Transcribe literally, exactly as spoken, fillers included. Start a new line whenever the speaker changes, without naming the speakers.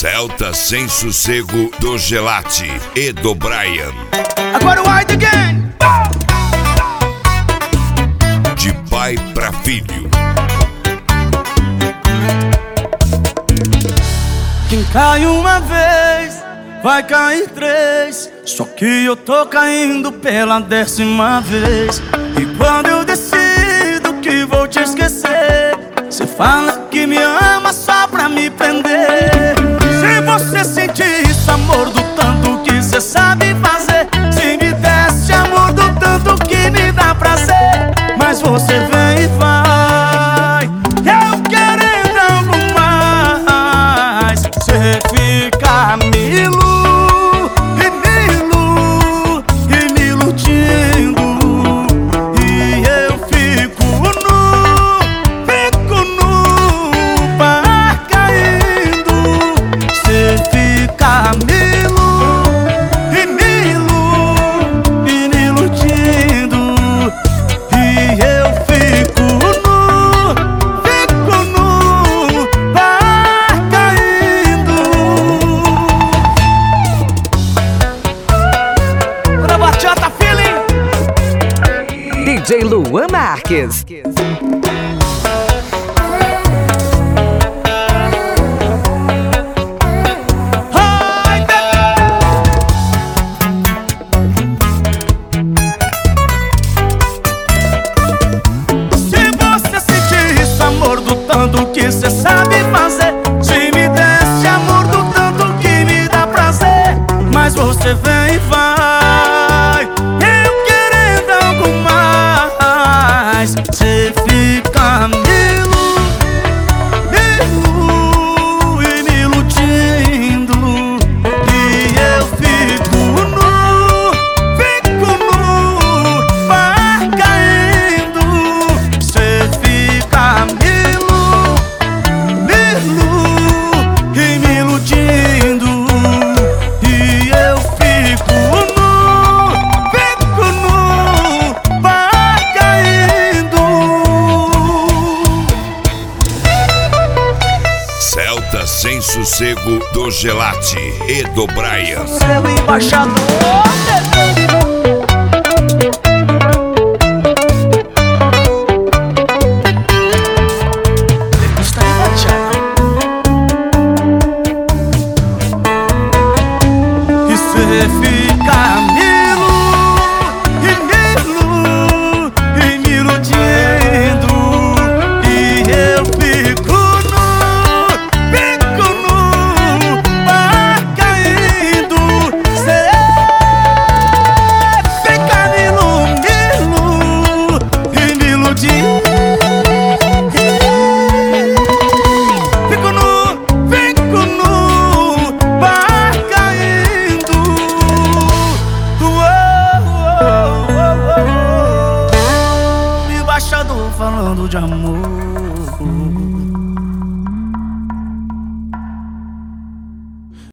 Celta Sem Sossego do Gelati e do Brian.
Agora o Wide Again.
De pai pra filho.
Quem cai uma vez, vai cair três. Só que eu tô caindo pela décima vez. E quando eu decido que vou te esquecer, cê fala que me ama só pra me prender. Se você sentir isso, amor, do tanto que cê sabe fazer, se me desse amor do tanto que me dá prazer, mas você vem e vai, eu querendo algo mais. Cê fica me ilu, e me ilu, e me iludindo, e eu fico nu, fico nu, par caindo. Cê fica me ilu, e me ilu, e me iludindo, e eu fico nu, fico nu, par caindo. Bora bachata, feeling.
D J Luan Marques.
Ai, se você sentir isso, amor, do tanto que cê sabe fazer, se me desse amor do tanto que me dá prazer, mas você vem e vai, eu querendo algo mais. Cê fica me ilu, me ilu, e me iludindo, e eu fico nu, fico nu, par caindo. Cê fica me ilu, me ilu, e me iludindo, e eu fico nu, fico nu, par caindo.
Celta Sem Sossego do Gelati e do Brian.
Seu embaixador. Está embaixado. E cê fica me ilu, e me ilu, e me iludindo, e eu fico nu, fico nu, par caindo. Cê fica me ilu, me ilu, e me iludindo, fico nu, fico nu, par caindo. Uou, uou, uou, uou. Embaixador falando de amor.